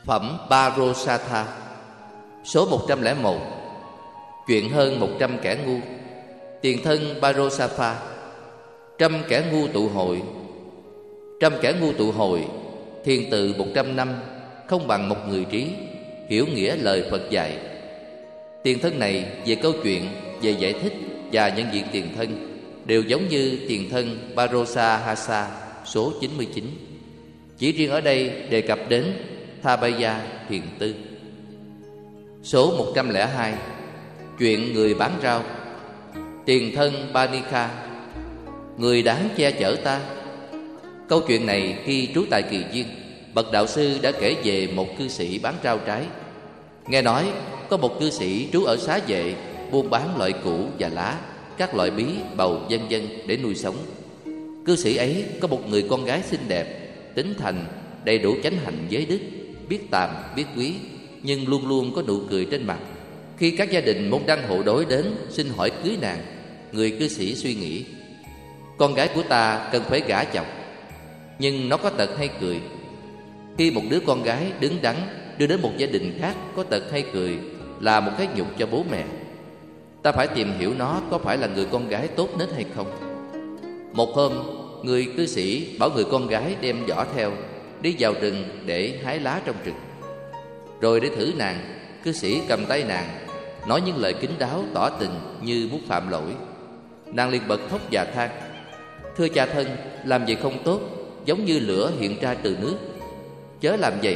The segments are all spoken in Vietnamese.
Phẩm Parosatha, số 101. Chuyện hơn 100 kẻ ngu. Tiền thân Parosatha. Trăm kẻ ngu tụ hội. Trăm kẻ ngu tụ hội, thiền tự 100 năm, không bằng một người trí hiểu nghĩa lời Phật dạy. Tiền thân này về câu chuyện, về giải thích và nhận diện tiền thân đều giống như tiền thân Parosahasa số 99. Chỉ riêng ở đây đề cập đến Thabaya thiền tư. Số 102. Chuyện người bán rau. Tiền thân Panika. Người đáng che chở ta. Câu chuyện này khi trú tại Kỳ Viên, bậc đạo sư đã kể về một cư sĩ bán rau trái. Nghe nói có một cư sĩ trú ở xá vệ, buôn bán loại củ và lá, các loại bí, bầu vân vân để nuôi sống. Cư sĩ ấy có một người con gái xinh đẹp, tính thành, đầy đủ chánh hạnh giới đức, biết tàm, biết quý, nhưng luôn luôn có nụ cười trên mặt. Khi các gia đình môn đăng hộ đối đến xin hỏi cưới nàng, người cư sĩ suy nghĩ: con gái của ta cần phải gả chồng, nhưng nó có tật hay cười. Khi một đứa con gái đứng đắn đưa đến một gia đình khác có tật hay cười là một cái nhục cho bố mẹ. Ta phải tìm hiểu nó có phải là người con gái tốt nết hay không. Một hôm, người cư sĩ bảo người con gái đem giỏ theo, đi vào rừng để hái lá trong rừng. Rồi để thử nàng, cư sĩ cầm tay nàng, nói những lời kín đáo tỏ tình như muốn phạm lỗi. Nàng liền bật khóc và than: thưa cha thân, làm vậy không tốt, giống như lửa hiện ra từ nước, chớ làm vậy.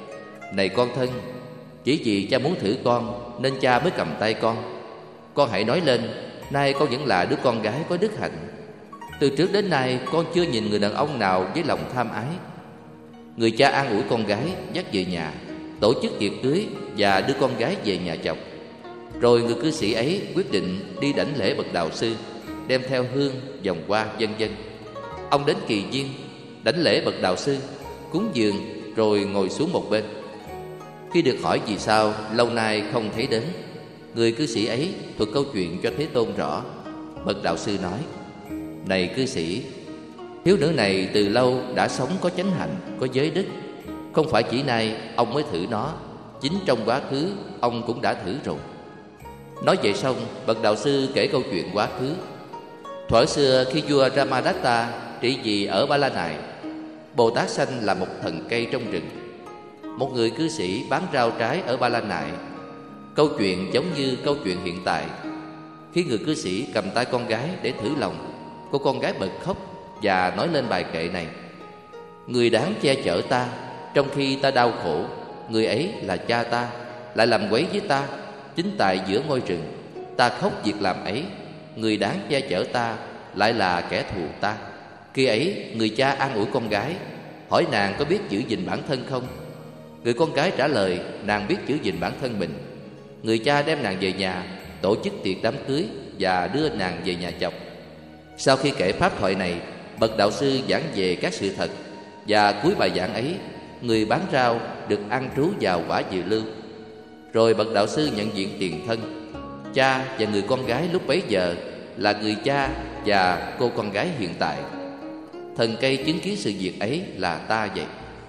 Này con thân, chỉ vì cha muốn thử con nên cha mới cầm tay con. Con hãy nói lên, nay con vẫn là đứa con gái có đức hạnh. Từ trước đến nay con chưa nhìn người đàn ông nào với lòng tham ái. Người cha an ủi con gái, dắt về nhà, tổ chức tiệc cưới và đưa con gái về nhà chồng. Rồi người cư sĩ ấy quyết định đi đảnh lễ bậc đạo sư, đem theo hương, vòng hoa vân vân. Ông đến Kỳ Viên, đảnh lễ bậc đạo sư, cúng dường rồi ngồi xuống một bên. Khi được hỏi vì sao lâu nay không thấy đến, người cư sĩ ấy thuật câu chuyện cho Thế Tôn rõ. Bậc đạo sư nói: này cư sĩ, thiếu nữ này từ lâu đã sống có chánh hạnh, có giới đức. Không phải chỉ nay ông mới thử nó, chính trong quá khứ ông cũng đã thử rồi. Nói vậy xong, bậc đạo sư kể câu chuyện quá khứ. Thuở xưa khi vua Ramadatta trị vì ở Ba La Nại, Bồ Tát sanh là một thần cây trong rừng. Một người cư sĩ bán rau trái ở Ba La Nại. Câu chuyện giống như câu chuyện hiện tại. Khi người cư sĩ cầm tay con gái để thử lòng, cô con gái bật khóc và nói lên bài kệ này: người đáng che chở ta, trong khi ta đau khổ, người ấy là cha ta, lại làm quấy với ta. Chính tại giữa ngôi rừng, ta khóc việc làm ấy, người đáng che chở ta lại là kẻ thù ta. Khi ấy người cha an ủi con gái, hỏi nàng có biết giữ gìn bản thân không. Người con gái trả lời nàng biết giữ gìn bản thân mình. Người cha đem nàng về nhà, tổ chức tiệc đám cưới và đưa nàng về nhà chồng. Sau khi kể pháp thoại này, bậc đạo sư giảng về các sự thật, và cuối bài giảng ấy, người bán rau được ăn trú vào quả dự lưu. Rồi bậc đạo sư nhận diện tiền thân. Cha và người con gái lúc bấy giờ là người cha và cô con gái hiện tại. Thần cây chứng kiến sự việc ấy là ta vậy.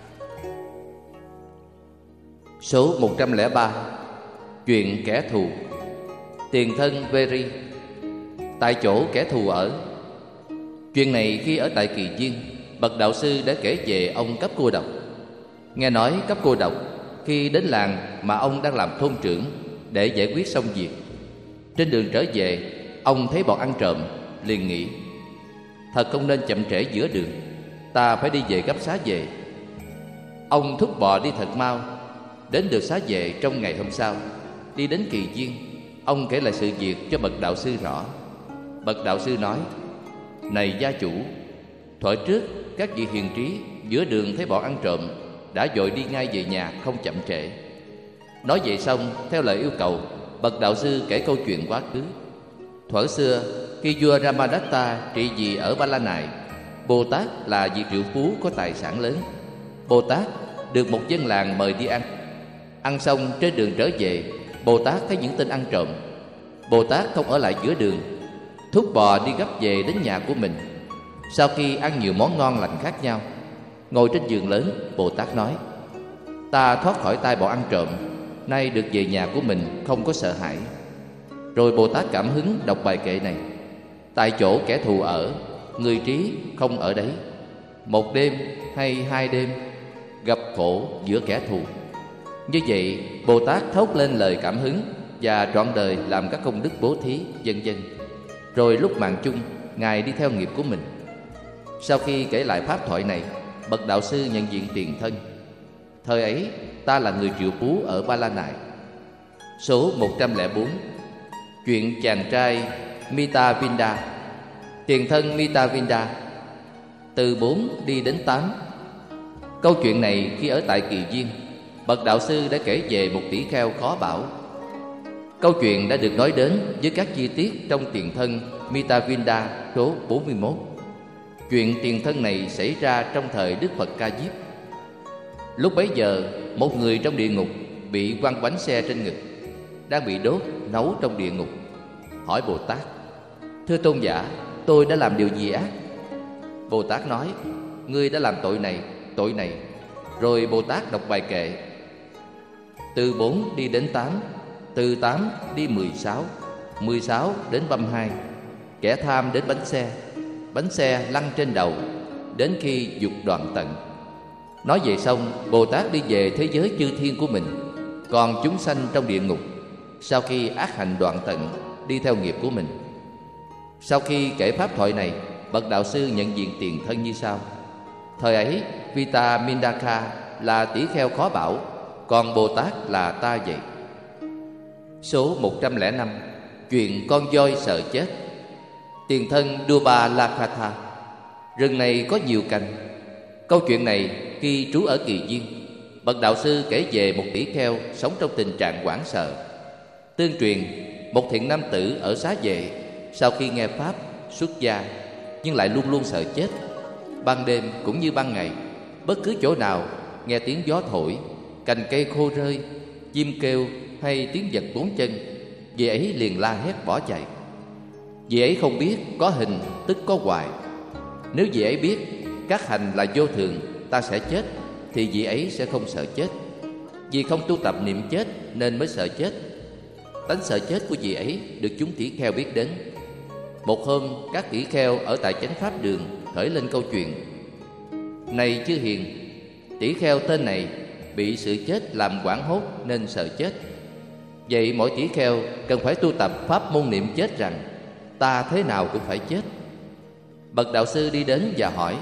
Số 103. Chuyện kẻ thù. Tiền thân Veri. Tại chỗ kẻ thù ở. Chuyện này khi ở tại Kỳ Viên, bậc đạo sư đã kể về ông Cấp Cô Độc. Nghe nói Cấp Cô Độc khi đến làng mà ông đang làm thôn trưởng để giải quyết xong việc, trên đường trở về, ông thấy bọn ăn trộm, liền nghĩ: thật không nên chậm trễ giữa đường, ta phải đi về gấp xá về. Ông thúc bò đi thật mau, đến được xá về trong ngày hôm sau. Đi đến Kỳ Viên, ông kể lại sự việc cho bậc đạo sư rõ. Bậc đạo sư nói: này gia chủ, thuở trước các vị hiền trí giữa đường thấy bọn ăn trộm đã vội đi ngay về nhà, không chậm trễ. Nói vậy xong, theo lời yêu cầu, bậc đạo sư kể câu chuyện quá khứ. Thuở xưa khi vua Ramadatta trị vì ở Ba La Nại, Bồ Tát là vị triệu phú có tài sản lớn. Bồ Tát được một dân làng mời đi ăn. Ăn xong trên đường trở về, Bồ Tát thấy những tên ăn trộm. Bồ Tát không ở lại giữa đường, thúc bò đi gấp về đến nhà của mình. Sau khi ăn nhiều món ngon lành khác nhau, ngồi trên giường lớn, Bồ Tát nói: Ta thoát khỏi tay bọn ăn trộm, nay được về nhà của mình không có sợ hãi. Rồi Bồ Tát cảm hứng đọc bài kệ này: tại chỗ kẻ thù ở, người trí không ở đấy. Một đêm hay 2 đêm, gặp khổ giữa kẻ thù. Như vậy Bồ Tát thốt lên lời cảm hứng và trọn đời làm các công đức bố thí, vân vân. Rồi lúc mạng chung, Ngài đi theo nghiệp của mình. Sau khi kể lại pháp thoại này, bậc đạo sư nhận diện tiền thân: thời ấy ta là người triệu phú ở Ba La Nại. Số 104. Chuyện chàng trai Mitavinda. Tiền thân Mitavinda. Từ 4 đi đến 8. Câu chuyện này khi ở tại Kỳ Viên, bậc đạo sư đã kể về một tỷ kheo khó bảo. Câu chuyện đã được nói đến với các chi tiết trong tiền thân Mitavinda số 41. Chuyện tiền thân này xảy ra trong thời Đức Phật Ca Diếp. Lúc bấy giờ, một người trong địa ngục bị quăng bánh xe trên ngực, đang bị đốt nấu trong địa ngục, hỏi Bồ Tát: thưa tôn giả, tôi đã làm điều gì ác? Bồ Tát nói: ngươi đã làm tội này, tội này. Rồi Bồ Tát đọc bài kệ: từ 4 đi đến 8, từ 8 đi 16, 16 đến 32. Kẻ tham đến bánh xe lăn trên đầu, đến khi dục đoạn tận. Nói vậy xong, Bồ Tát đi về thế giới chư thiên của mình. Còn chúng sanh trong địa ngục, sau khi ác hành đoạn tận, đi theo nghiệp của mình. Sau khi kể pháp thoại này, bậc đạo sư nhận diện tiền thân như sau: thời ấy Vitamindaka là tỷ kheo khó bảo, còn Bồ Tát là ta vậy. Số 105. Chuyện con voi sợ chết. Tiền thân Duba Lakhatha. Rừng này có nhiều cành. Câu chuyện này khi trú ở Kỳ Viên, bậc đạo sư kể về một tỷ kheo sống trong tình trạng hoảng sợ. Tương truyền, một thiện nam tử ở Xá Vệ sau khi nghe pháp xuất gia, nhưng lại luôn luôn sợ chết. Ban đêm cũng như ban ngày, bất cứ chỗ nào nghe tiếng gió thổi, cành cây khô rơi, chim kêu hay tiếng vật bốn chân, vị ấy liền la hét bỏ chạy. Vị ấy không biết có hình tức có hoại. Nếu vị ấy biết các hành là vô thường, ta sẽ chết, thì vị ấy sẽ không sợ chết. Vì không tu tập niệm chết nên mới sợ chết. Tánh sợ chết của vị ấy được chúng tỷ kheo biết đến. Một hôm, các tỷ kheo ở tại chánh pháp đường khởi lên câu chuyện: này chư hiền, tỷ kheo tên này bị sự chết làm hoảng hốt nên sợ chết. Vậy mỗi tỷ kheo cần phải tu tập pháp môn niệm chết rằng: ta thế nào cũng phải chết. Bậc đạo sư đi đến và hỏi: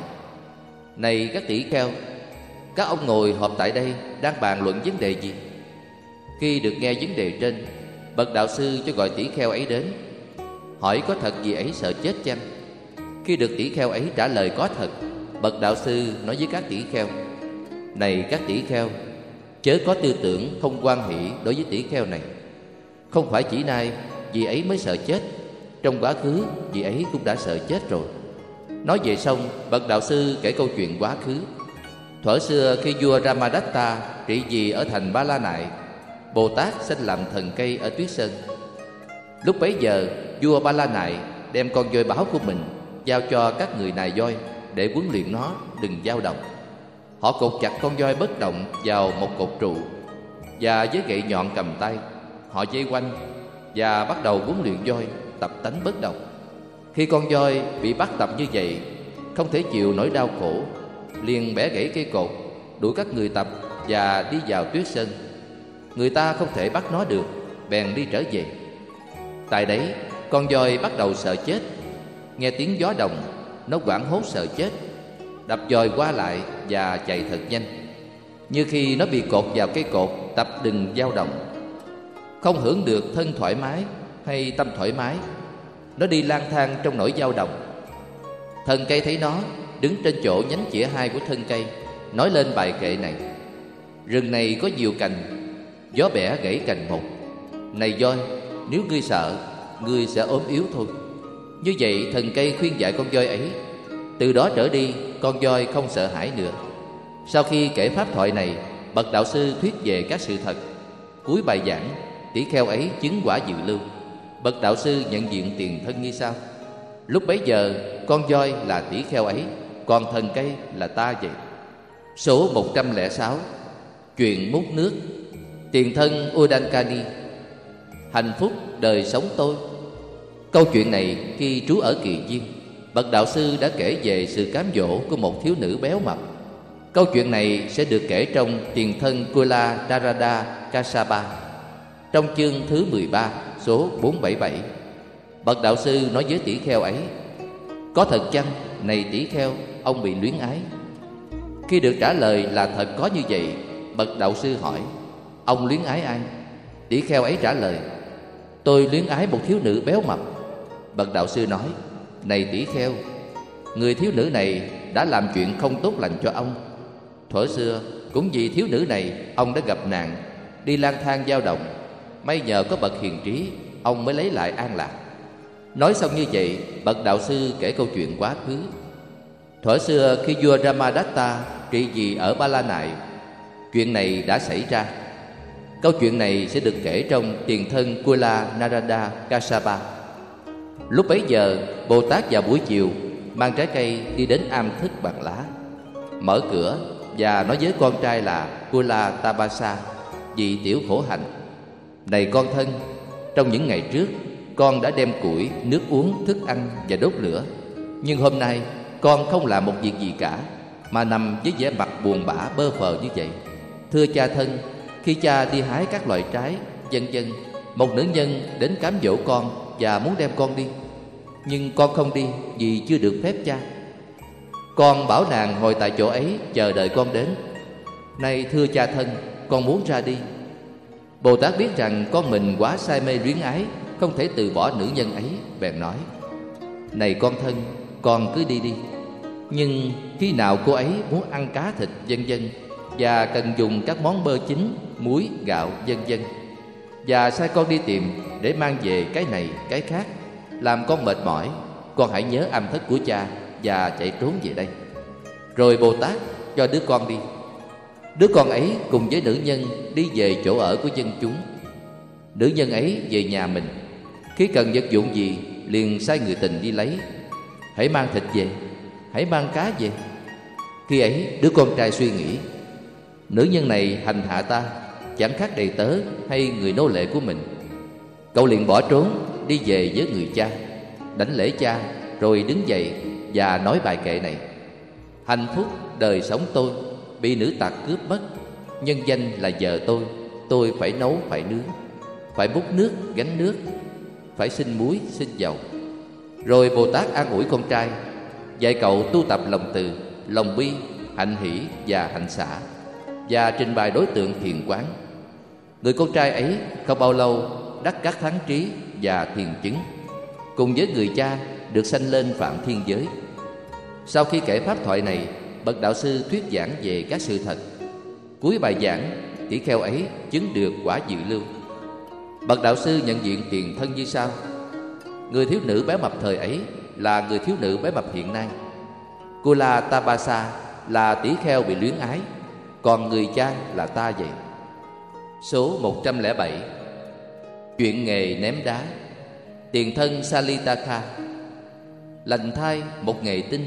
này các tỷ kheo, các ông ngồi họp tại đây đang bàn luận vấn đề gì? Khi được nghe vấn đề trên, bậc đạo sư cho gọi tỷ kheo ấy đến, hỏi có thật vị ấy sợ chết chăng? Khi được tỷ kheo ấy trả lời có thật, bậc đạo sư nói với các tỷ kheo: này các tỷ kheo, chớ có tư tưởng không hoan hỷ đối với tỷ kheo này. Không phải chỉ nay vị ấy mới sợ chết, trong quá khứ vị ấy cũng đã sợ chết rồi. Nói vậy xong, bậc đạo sư kể câu chuyện quá khứ. Thuở xưa khi vua Ramadatta trị vì ở thành Ba La Nại, Bồ Tát sinh làm thần cây ở Tuyết Sơn. Lúc bấy giờ, vua Ba La Nại đem con voi báo của mình giao cho các người nài voi để huấn luyện nó đừng dao động. Họ cột chặt con voi bất động vào một cột trụ, và với gậy nhọn cầm tay, họ vây quanh và bắt đầu huấn luyện voi tập tánh bất động. Khi con voi bị bắt tập như vậy, không thể chịu nỗi đau khổ, liền bẻ gãy cây cột, đuổi các người tập và đi vào Tuyết Sơn. Người ta không thể bắt nó được, bèn đi trở về. Tại đấy, con voi bắt đầu sợ chết. Nghe tiếng gió đồng, nó hoảng hốt sợ chết, đập voi qua lại và chạy thật nhanh, như khi nó bị cột vào cây cột tập đừng dao động. Không hưởng được thân thoải mái hay tâm thoải mái, nó đi lang thang trong nỗi dao động. Thần cây thấy nó, đứng trên chỗ nhánh chĩa hai của thân cây, nói lên bài kệ này: rừng này có nhiều cành, gió bẻ gãy cành một. Này voi, nếu ngươi sợ, ngươi sẽ ốm yếu thôi. Như vậy thần cây khuyên dạy con voi ấy. Từ đó trở đi, con voi không sợ hãi nữa. Sau khi kể pháp thoại này, bậc đạo sư thuyết về các sự thật. Cuối bài giảng, tỷ kheo ấy chứng quả dự lưu. Bậc đạo sư nhận diện tiền thân như sau: lúc bấy giờ con voi là tỷ kheo ấy, còn thần cây là ta vậy. Số 106. Chuyện múc nước. Tiền thân Udankani. Hạnh phúc đời sống tôi. Câu chuyện này khi trú ở Kỳ Viên, bậc đạo sư đã kể về sự cám dỗ của một thiếu nữ béo mập. Câu chuyện này sẽ được kể trong Tiền thân Kula Darada Kasapa, trong chương thứ 13, số 477. Bậc đạo sư nói với tỷ kheo ấy: có thật chăng, này tỷ kheo, ông bị luyến ái? Khi được trả lời là thật có như vậy, bậc đạo sư hỏi: ông luyến ái ai? Tỷ kheo ấy trả lời: tôi luyến ái một thiếu nữ béo mập. Bậc đạo sư nói: này tỷ kheo, người thiếu nữ này đã làm chuyện không tốt lành cho ông. Thuở xưa cũng vì thiếu nữ này, ông đã gặp nạn, đi lang thang dao động. May nhờ có bậc hiền trí, ông mới lấy lại an lạc. Nói xong như vậy, bậc đạo sư kể câu chuyện quá khứ. Thuở xưa khi vua Ramadatta trị vì ở Ba La Nại, chuyện này đã xảy ra. Câu chuyện này sẽ được kể trong Tiền thân Kula Narada Kasapa. Lúc bấy giờ, Bồ Tát vào buổi chiều mang trái cây đi đến am thức bằng lá, mở cửa và nói với con trai là Kula Tabasa, vị tiểu khổ hạnh: này con thân, trong những ngày trước con đã đem củi, nước uống, thức ăn và đốt lửa, nhưng hôm nay con không làm một việc gì cả, mà nằm với vẻ mặt buồn bã bơ phờ như vậy. Thưa cha thân, khi cha đi hái các loại trái, vân vân, một nữ nhân đến cám dỗ con và muốn đem con đi, nhưng con không đi vì chưa được phép cha. Con bảo nàng ngồi tại chỗ ấy chờ đợi con đến. Nay thưa cha thân, con muốn ra đi. Bồ Tát biết rằng con mình quá say mê luyến ái, không thể từ bỏ nữ nhân ấy, bèn nói: này con thân, con cứ đi đi. Nhưng khi nào cô ấy muốn ăn cá thịt vân vân, và cần dùng các món bơ chín, muối, gạo vân vân, và sai con đi tìm để mang về cái này cái khác, làm con mệt mỏi, con hãy nhớ âm thất của cha và chạy trốn về đây. Rồi Bồ Tát cho đứa con đi. Đứa con ấy cùng với nữ nhân đi về chỗ ở của dân chúng. Nữ nhân ấy về nhà mình, khi cần vật dụng gì liền sai người tình đi lấy. Hãy mang thịt về, hãy mang cá về. Khi ấy đứa con trai suy nghĩ: nữ nhân này hành hạ ta, chẳng khác đầy tớ hay người nô lệ của mình. Cậu liền bỏ trốn đi về với người cha, đảnh lễ cha, rồi đứng dậy và nói bài kệ này: hạnh phúc đời sống tôi bị nữ tặc cướp mất, nhân danh là vợ tôi phải nấu phải nướng, phải múc nước gánh nước, phải xin muối xin dầu. Rồi Bồ Tát an ủi con trai, dạy cậu tu tập lòng từ, lòng bi, hạnh hỷ và hạnh xả, và trình bày đối tượng thiền quán. Người con trai ấy không bao lâu đắc các thắng trí và thiền chứng, cùng với người cha được sanh lên phạm thiên giới. Sau khi kể pháp thoại này, bậc đạo sư thuyết giảng về các sự thật. Cuối bài giảng, tỷ kheo ấy chứng được quả dự lưu. Bậc đạo sư nhận diện tiền thân như sau: người thiếu nữ béo mập thời ấy là người thiếu nữ béo mập hiện nay. Kula Tabasa là tỷ kheo bị luyến ái, còn người cha là ta vậy. Số 107. Chuyện nghề ném đá. Tiền thân Salitaka. Lành thai một nghề tinh.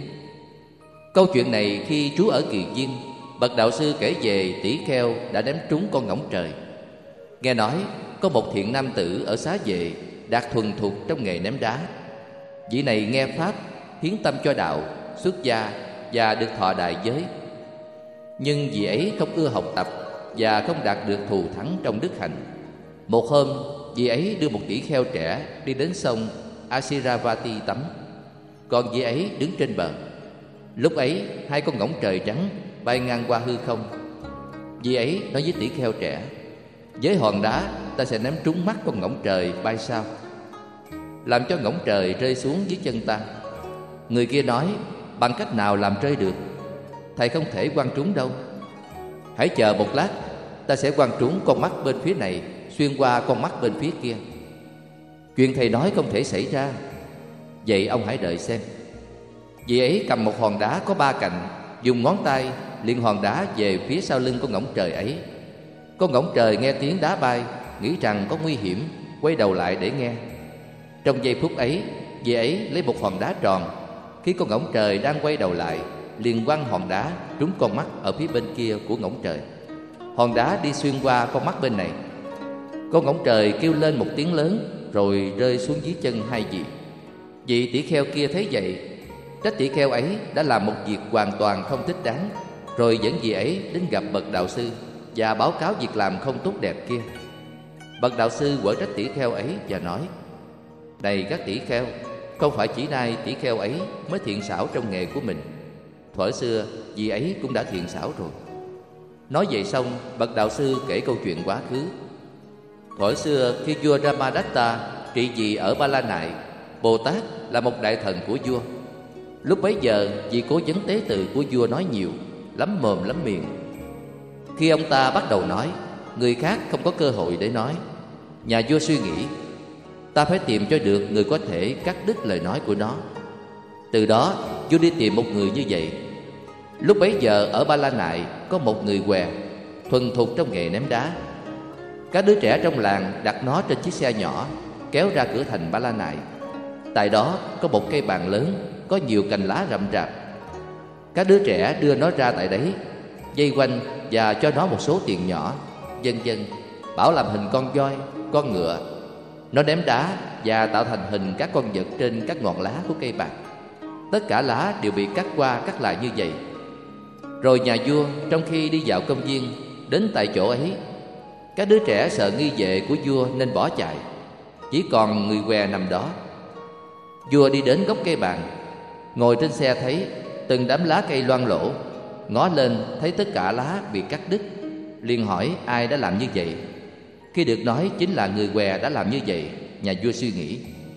Câu chuyện này khi trú ở Kỳ Viên, bậc đạo sư kể về tỷ kheo đã ném trúng con ngỗng trời. Nghe nói có một thiện nam tử ở Xá Vệ đạt thuần thục trong nghề ném đá. Vị này nghe pháp, hiến tâm cho đạo, xuất gia và được thọ đại giới. Nhưng vị ấy không ưa học tập và không đạt được thù thắng trong đức hạnh. Một hôm, vị ấy đưa một tỷ kheo trẻ đi đến sông Asiravati tắm, còn vị ấy đứng trên bờ. Lúc ấy, hai con ngỗng trời trắng bay ngang qua hư không. Vị ấy nói với tỷ kheo trẻ: với hòn đá ta sẽ ném trúng mắt con ngỗng trời bay sao, làm cho ngỗng trời rơi xuống dưới chân ta. Người kia nói: bằng cách nào làm rơi được? Thầy không thể quăng trúng đâu. Hãy chờ một lát, ta sẽ quăng trúng con mắt bên phía này xuyên qua con mắt bên phía kia. Chuyện thầy nói không thể xảy ra. Vậy ông hãy đợi xem. Vị ấy cầm một hòn đá có 3 cạnh, dùng ngón tay liền hòn đá về phía sau lưng con ngỗng trời ấy. Con ngỗng trời nghe tiếng đá bay, nghĩ rằng có nguy hiểm, quay đầu lại để nghe. Trong giây phút ấy, vị ấy lấy một hòn đá tròn. Khi con ngỗng trời đang quay đầu lại, liền quăng hòn đá trúng con mắt ở phía bên kia của ngỗng trời. Hòn đá đi xuyên qua con mắt bên này. Con ngỗng trời kêu lên một tiếng lớn, rồi rơi xuống dưới chân hai vị. Vị tỷ kheo kia thấy vậy, trách tỷ kheo ấy đã làm một việc hoàn toàn không thích đáng, rồi dẫn vị ấy đến gặp bậc đạo sư và báo cáo việc làm không tốt đẹp kia. Bậc đạo sư quở trách tỷ kheo ấy và nói: Này các tỷ kheo, không phải chỉ nay tỷ kheo ấy mới thiện xảo trong nghề của mình. Thuở xưa vị ấy cũng đã thiện xảo rồi. Nói vậy xong, bậc đạo sư kể câu chuyện quá khứ. Thuở xưa khi vua Ramadatta trị vì ở Ba La Nại, Bồ Tát là một đại thần của vua. Lúc bấy giờ vị cố vấn tế tự của vua nói nhiều, lắm mồm lắm miệng. Khi ông ta bắt đầu nói, người khác không có cơ hội để nói. Nhà vua suy nghĩ, ta phải tìm cho được người có thể cắt đứt lời nói của nó. Từ đó vua đi tìm một người như vậy. Lúc bấy giờ ở Ba La Nại có một người què thuần thục trong nghề ném đá. Các đứa trẻ trong làng đặt nó trên chiếc xe nhỏ, kéo ra cửa thành Ba La Nại. Tại đó có một cây bàn lớn, có nhiều cành lá rậm rạp. Các đứa trẻ đưa nó ra tại đấy, vây quanh và cho nó một số tiền nhỏ, vân vân, bảo làm hình con voi, con ngựa. Nó ném đá và tạo thành hình các con vật trên các ngọn lá của cây bạc. Tất cả lá đều bị cắt qua cắt lại như vậy. Rồi nhà vua trong khi đi dạo công viên, đến tại chỗ ấy, các đứa trẻ sợ nghi vệ của vua nên bỏ chạy. Chỉ còn người què nằm đó. Vua đi đến gốc cây bàn, ngồi trên xe thấy từng đám lá cây loang lổ. Ngó lên thấy tất cả lá bị cắt đứt, liền hỏi ai đã làm như vậy. Khi được nói chính là người què đã làm như vậy, nhà vua suy nghĩ,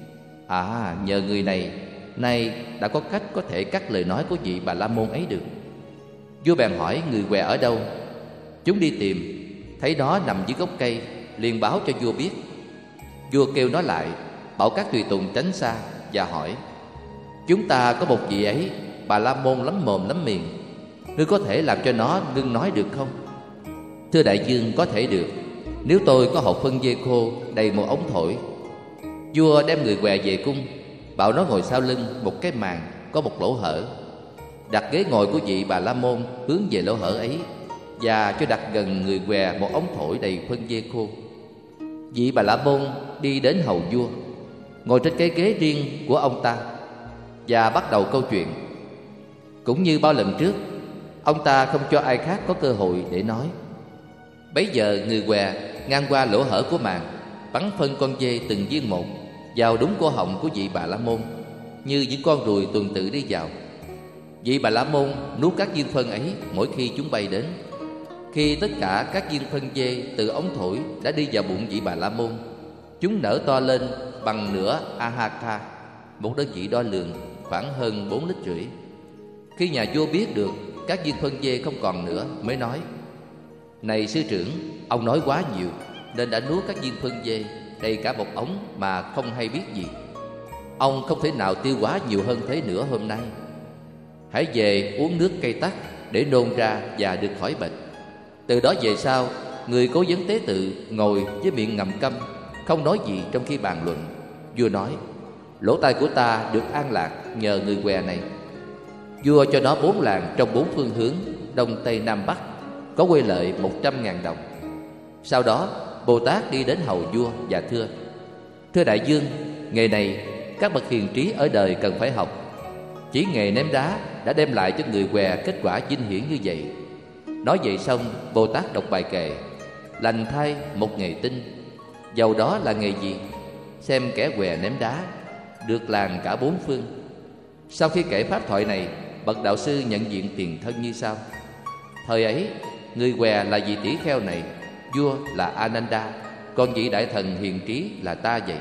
nhờ người này, nay đã có cách có thể cắt lời nói của vị Bà La Môn ấy được. Vua bèn hỏi người què ở đâu. Chúng đi tìm, thấy nó nằm dưới gốc cây, liền báo cho vua biết. Vua kêu nó lại, bảo các tùy tùng tránh xa và hỏi: Chúng ta có một vị ấy, Bà La Môn lắm mồm lắm miệng, ngươi có thể làm cho nó ngưng nói được không? Thưa đại vương, có thể được, nếu tôi có hộp phân dê khô đầy một ống thổi. Vua đem người què về cung, bảo nó ngồi sau lưng một cái màn có một lỗ hở, đặt ghế ngồi của vị Bà La Môn hướng về lỗ hở ấy, và cho đặt gần người què một ống thổi đầy phân dê khô. Vị Bà La Môn đi đến hầu vua, ngồi trên cái ghế riêng của ông ta và bắt đầu câu chuyện. Cũng như bao lần trước, ông ta không cho ai khác có cơ hội để nói. Bấy giờ người què ngang qua lỗ hở của màn, bắn phân con dê từng viên một vào đúng cổ họng của vị Bà La Môn, như những con ruồi tuần tự đi vào. Vị Bà La Môn nuốt các viên phân ấy mỗi khi chúng bay đến. Khi tất cả các viên phân dê từ ống thổi đã đi vào bụng vị Bà La Môn, chúng nở to lên bằng nửa ahaka, một đơn vị đo lường khoảng hơn 4,5 lít. Khi nhà vua biết được các viên phân dê không còn nữa, mới nói: Này sư trưởng, ông nói quá nhiều, nên đã nuốt các viên phân dê đầy cả một ống mà không hay biết gì. Ông không thể nào tiêu hóa nhiều hơn thế nữa hôm nay. Hãy về uống nước cây tắc để nôn ra và được khỏi bệnh. Từ đó về sau, người cố vấn tế tự ngồi với miệng ngậm câm, không nói gì trong khi bàn luận. Vua nói: Lỗ tai của ta được an lạc nhờ người què này. Vua cho nó 4 làng trong 4 phương hướng, đông tây nam bắc, có quê lợi 100.000 đồng. Sau đó Bồ Tát đi đến hầu vua và thưa: Thưa đại vương, nghề này các bậc hiền trí ở đời cần phải học. Chỉ nghề ném đá đã đem lại cho người què kết quả vinh hiển như vậy. Nói vậy xong, Bồ Tát đọc bài kệ: Lành thay một nghề tinh, dầu đó là nghề gì, xem kẻ què ném đá được làng cả 4 phương. Sau khi kể pháp thoại này, bậc đạo sư nhận diện tiền thân như sau. Thời ấy, người què là vị tỷ kheo này, vua là Ananda, còn vị đại thần hiền trí là ta vậy.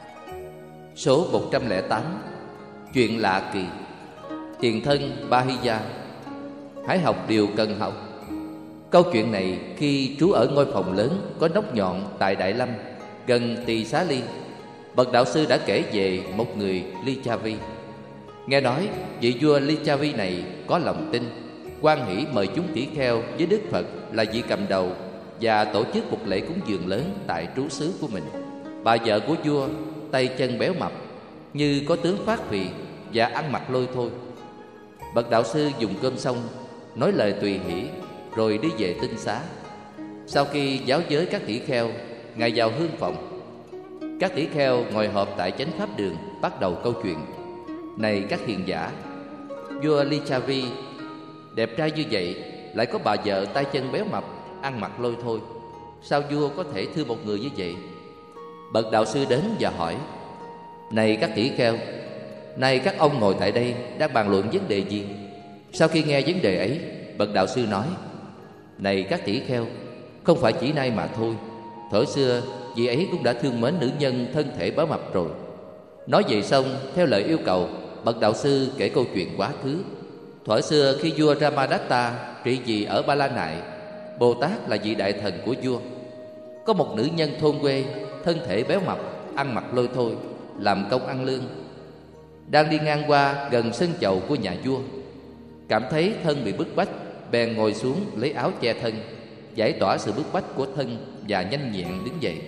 Số 108. Chuyện lạ kỳ. Tiền thân Bahiya. Hãy học điều cần học. Câu chuyện này khi trú ở ngôi phòng lớn có nóc nhọn tại Đại Lâm, gần Tỳ Xá Ly, bậc đạo sư đã kể về một người Lichavi. Nghe nói vị vua Lichavi này có lòng tin, hoan hỷ mời chúng tỷ kheo với Đức Phật là vị cầm đầu và tổ chức một lễ cúng dường lớn tại trú xứ của mình. Bà vợ của vua tay chân béo mập, như có tướng phát phì và ăn mặc lôi thôi. Bậc đạo sư dùng cơm xong, nói lời tùy hỷ, rồi đi về tinh xá. Sau khi giáo giới các tỷ kheo, Ngài vào hương phòng. Các tỷ kheo ngồi họp tại chánh pháp đường, bắt đầu câu chuyện. Này các hiền giả, vua Lichavi đẹp trai như vậy, lại có bà vợ tay chân béo mập, ăn mặc lôi thôi. Sao vua có thể thương một người như vậy? Bậc đạo sư đến và hỏi: Này các tỷ kheo, nay các ông ngồi tại đây đang bàn luận vấn đề gì? Sau khi nghe vấn đề ấy, bậc đạo sư nói: Này các tỷ kheo, không phải chỉ nay mà thôi. Thuở xưa vị ấy cũng đã thương mến nữ nhân thân thể béo mập rồi. Nói vậy xong, theo lời yêu cầu, bậc đạo sư kể câu chuyện quá khứ. Thuở xưa khi vua Ramadatta trị vì ở Ba La Nại, Bồ Tát là vị đại thần của vua. Có một nữ nhân thôn quê, thân thể béo mập, ăn mặc lôi thôi, làm công ăn lương, đang đi ngang qua gần sân chầu của nhà vua. Cảm thấy thân bị bức bách, bèn ngồi xuống lấy áo che thân, giải tỏa sự bức bách của thân và nhanh nhẹn đứng dậy.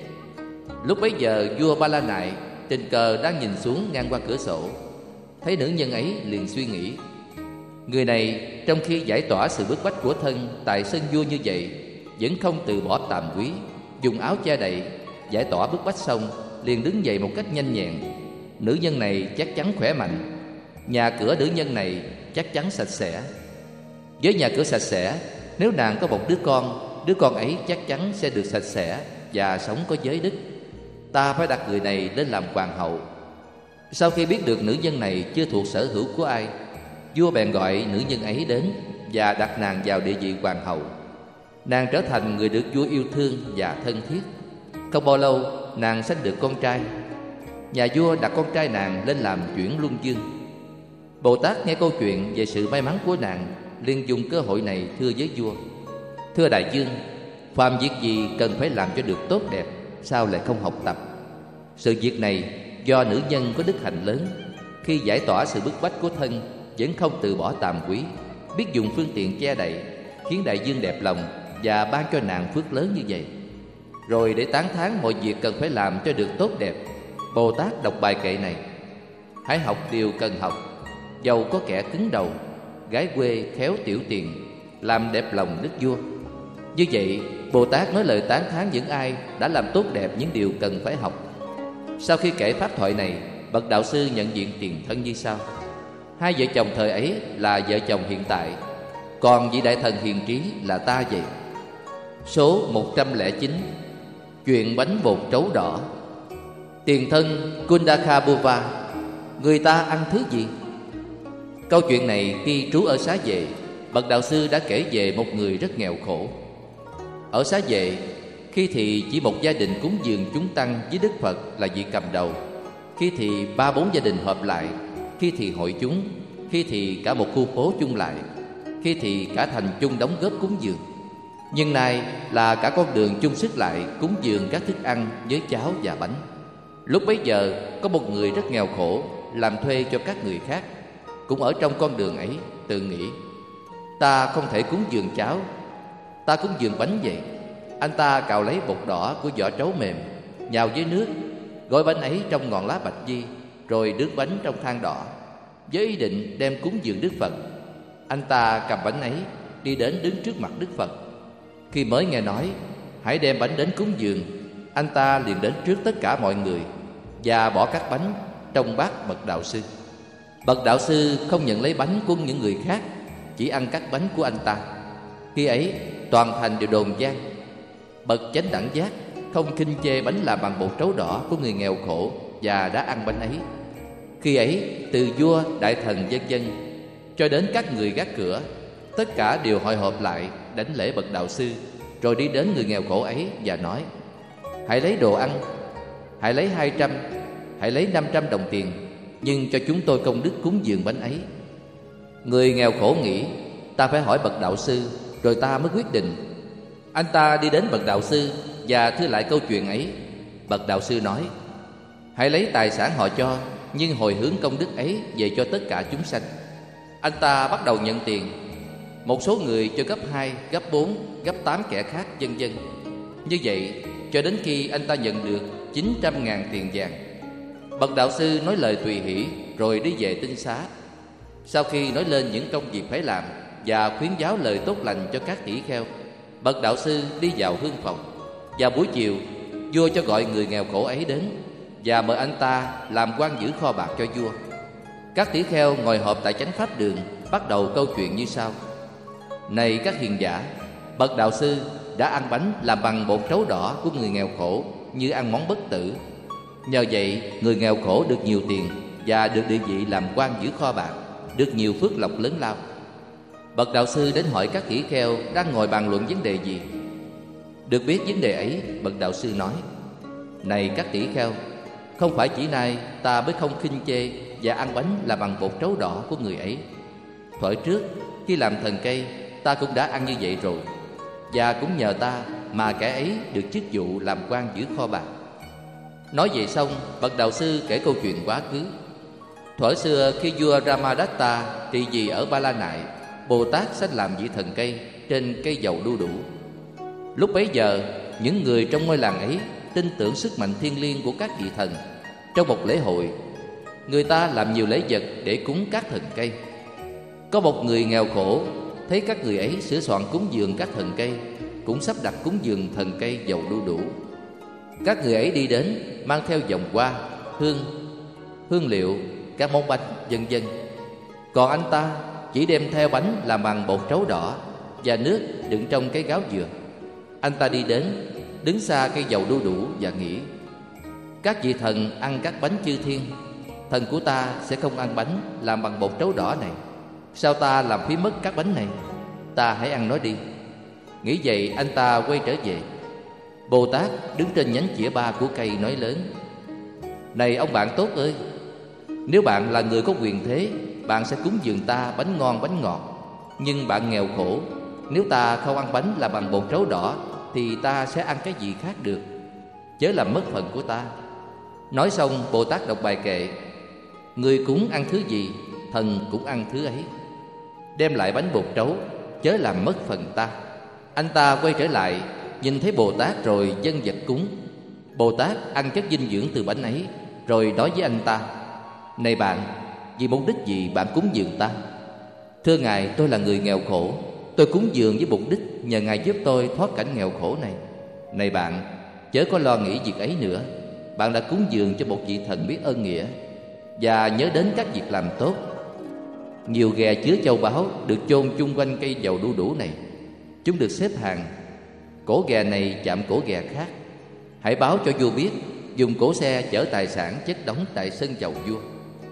Lúc bấy giờ vua Ba La Nại tình cờ đang nhìn xuống ngang qua cửa sổ, thấy nữ nhân ấy liền suy nghĩ: Người này trong khi giải tỏa sự bức bách của thân tại sân vua như vậy, vẫn không từ bỏ tàm quý, dùng áo che đậy, giải tỏa bức bách xong liền đứng dậy một cách nhanh nhẹn. Nữ nhân này chắc chắn khỏe mạnh. Nhà cửa nữ nhân này chắc chắn sạch sẽ. Với nhà cửa sạch sẽ, nếu nàng có một đứa con ấy chắc chắn sẽ được sạch sẽ và sống có giới đức. Ta phải đặt người này lên làm hoàng hậu. Sau khi biết được nữ nhân này chưa thuộc sở hữu của ai, vua bèn gọi nữ nhân ấy đến và đặt nàng vào địa vị hoàng hậu. Nàng trở thành người được vua yêu thương và thân thiết. Không bao lâu, nàng sanh được con trai. Nhà vua đặt con trai nàng lên làm chuyển luân dương. Bồ Tát nghe câu chuyện về sự may mắn của nàng, liền dùng cơ hội này thưa với vua: Thưa đại vương, phàm việc gì cần phải làm cho được tốt đẹp, sao lại không học tập? Sự việc này do nữ nhân có đức hạnh lớn, khi giải tỏa sự bức bách của thân vẫn không từ bỏ tàm quý, biết dùng phương tiện che đậy, khiến đại vương đẹp lòng và ban cho nàng phước lớn như vậy. Rồi để tán thán mọi việc cần phải làm cho được tốt đẹp, Bồ Tát đọc bài kệ này: Hãy học điều cần học, dầu có kẻ cứng đầu, gái quê khéo tiểu tiền, làm đẹp lòng đức vua. Như vậy, Bồ Tát nói lời tán thán những ai đã làm tốt đẹp những điều cần phải học. Sau khi kể pháp thoại này, bậc đạo sư nhận diện tiền thân như sau: Hai vợ chồng thời ấy là vợ chồng hiện tại, còn vị đại thần hiền trí là ta vậy. Số 109. Chuyện bánh bột trấu đỏ. Tiền thân Kundakabhuva, người ta ăn thứ gì? Câu chuyện này khi trú ở Xá Vệ, bậc đạo sư đã kể về một người rất nghèo khổ. Ở Xá Vệ, khi thì chỉ một gia đình cúng dường chúng tăng với Đức Phật là vị cầm đầu, khi thì 3-4 gia đình họp lại, khi thì hội chúng, khi thì cả một khu phố chung lại, khi thì cả thành chung đóng góp cúng dường. Nhưng nay là cả con đường chung sức lại cúng dường các thức ăn với cháo và bánh. Lúc bấy giờ có một người rất nghèo khổ làm thuê cho các người khác, cũng ở trong con đường ấy, tự nghĩ: Ta không thể cúng dường cháo, ta cúng dường bánh vậy. Anh ta cào lấy bột đỏ của vỏ trấu mềm, nhào với nước, gói bánh ấy trong ngọn lá bạch di, rồi đướt bánh trong than đỏ, với ý định đem cúng dường Đức Phật. Anh ta cầm bánh ấy đi đến đứng trước mặt Đức Phật. Khi mới nghe nói hãy đem bánh đến cúng dường, anh ta liền đến trước tất cả mọi người và bỏ các bánh trong bát bậc đạo sư. Bậc đạo sư không nhận lấy bánh của những người khác, chỉ ăn các bánh của anh ta. Khi ấy toàn thành đều đồn vang: Bậc chánh đẳng giác không khinh chê bánh làm bằng bột trấu đỏ của người nghèo khổ và đã ăn bánh ấy. Khi ấy từ vua, đại thần vân vân cho đến các người gác cửa, tất cả đều hội họp lại đảnh lễ bậc đạo sư, rồi đi đến người nghèo khổ ấy và nói: Hãy lấy đồ ăn, hãy lấy 200, hãy lấy 500 đồng tiền, nhưng cho chúng tôi công đức cúng dường bánh ấy. Người nghèo khổ nghĩ: Ta phải hỏi bậc đạo sư, rồi ta mới quyết định. Anh ta đi đến bậc đạo sư và thưa lại câu chuyện ấy. Bậc đạo sư nói: Hãy lấy tài sản họ cho, nhưng hồi hướng công đức ấy về cho tất cả chúng sanh. Anh ta bắt đầu nhận tiền. Một số người cho gấp 2, gấp 4, gấp 8 kẻ khác, vân vân. Như vậy cho đến khi anh ta nhận được 900.000 tiền vàng. Bậc đạo sư nói lời tùy hỷ, rồi đi về tinh xá. Sau khi nói lên những công việc phải làm và khuyến giáo lời tốt lành cho các tỷ kheo, bậc đạo sư đi vào hương phòng. Vào buổi chiều, vua cho gọi người nghèo khổ ấy đến và mời anh ta làm quan giữ kho bạc cho vua. Các tỷ kheo ngồi họp tại chánh pháp đường, bắt đầu câu chuyện như sau: Này các hiền giả, bậc đạo sư đã ăn bánh làm bằng bột trấu đỏ của người nghèo khổ như ăn món bất tử. Nhờ vậy, người nghèo khổ được nhiều tiền và được địa vị làm quan giữ kho bạc, được nhiều phước lộc lớn lao. Bậc đạo sư đến hỏi các tỷ kheo đang ngồi bàn luận vấn đề gì. Được biết vấn đề ấy, bậc đạo sư nói: Này các tỷ kheo, không phải chỉ nay ta mới không khinh chê và ăn bánh là bằng bột trấu đỏ của người ấy. Thuở trước, khi làm thần cây, ta cũng đã ăn như vậy rồi, và cũng nhờ ta mà kẻ ấy được chức vụ làm quan giữ kho bạc. Nói vậy xong, bậc đạo sư kể câu chuyện quá khứ. Thuở xưa, khi vua Ramadatta trị vì ở Ba La Nại, Bồ Tát sanh làm vị thần cây trên cây dầu đu đủ. Lúc bấy giờ, những người trong ngôi làng ấy tin tưởng sức mạnh thiêng liêng của các vị thần. Trong một lễ hội, người ta làm nhiều lễ vật để cúng các thần cây. Có một người nghèo khổ thấy các người ấy sửa soạn cúng dường các thần cây, cũng sắp đặt cúng dường thần cây dầu đu đủ. Các người ấy đi đến mang theo vòng hoa, hương liệu, các món bánh, vân vân. Còn anh ta chỉ đem theo bánh làm bằng bột trấu đỏ và nước đựng trong cái gáo dừa. Anh ta đi đến, đứng xa cây dầu đu đủ và nghĩ: Các vị thần ăn các bánh chư thiên, thần của ta sẽ không ăn bánh làm bằng bột trấu đỏ này. Sao ta làm phí mất các bánh này? Ta hãy ăn nó đi. Nghĩ vậy, anh ta quay trở về. Bồ Tát đứng trên nhánh chĩa ba của cây nói lớn: Này ông bạn tốt ơi, nếu bạn là người có quyền thế, bạn sẽ cúng dường ta bánh ngon bánh ngọt. Nhưng bạn nghèo khổ, nếu ta không ăn bánh là bằng bột trấu đỏ thì ta sẽ ăn cái gì khác được? Chớ làm mất phần của ta. Nói xong, Bồ Tát đọc bài kệ: Người cúng ăn thứ gì, thần cũng ăn thứ ấy. Đem lại bánh bột trấu, chớ làm mất phần ta. Anh ta quay trở lại, nhìn thấy Bồ Tát rồi dâng vật cúng. Bồ Tát ăn chất dinh dưỡng từ bánh ấy, rồi nói với anh ta: Này bạn, vì mục đích gì bạn cúng dường ta? Thưa Ngài, tôi là người nghèo khổ. Tôi cúng dường với mục đích nhờ Ngài giúp tôi thoát cảnh nghèo khổ này. Này bạn, chớ có lo nghĩ việc ấy nữa. Bạn đã cúng dường cho một vị thần biết ơn nghĩa, và nhớ đến các việc làm tốt. Nhiều ghè chứa châu báu được chôn chung quanh cây dầu đu đủ này. Chúng được xếp hàng, cổ ghè này chạm cổ ghè khác. Hãy báo cho vua biết, dùng cỗ xe chở tài sản chất đóng tại sân chầu vua.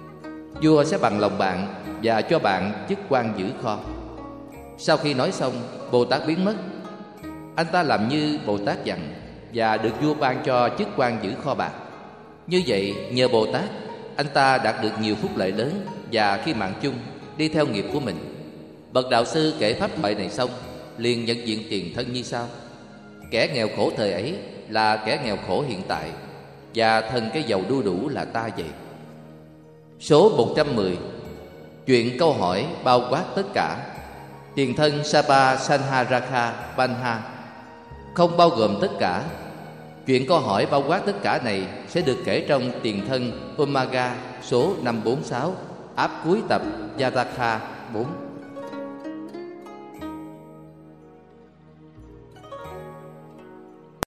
Vua sẽ bằng lòng bạn và cho bạn chức quan giữ kho. Sau khi nói xong, Bồ Tát biến mất. Anh ta làm như Bồ Tát dặn và được vua ban cho chức quan giữ kho bạc. Như vậy, nhờ Bồ Tát, anh ta đạt được nhiều phúc lợi lớn và khi mạng chung đi theo nghiệp của mình. Bậc đạo sư kể pháp thoại này xong, liền nhận diện tiền thân như sau: Kẻ nghèo khổ thời ấy là kẻ nghèo khổ hiện tại, và thần cây dầu đu đủ là ta vậy. Số 110. Chuyện câu hỏi bao quát tất cả. Tiền thân Sapa Sanharaka Banha không bao gồm tất cả. Chuyện câu hỏi bao quát tất cả này sẽ được kể trong tiền thân Umaga số 546, áp cuối tập Yataka 4.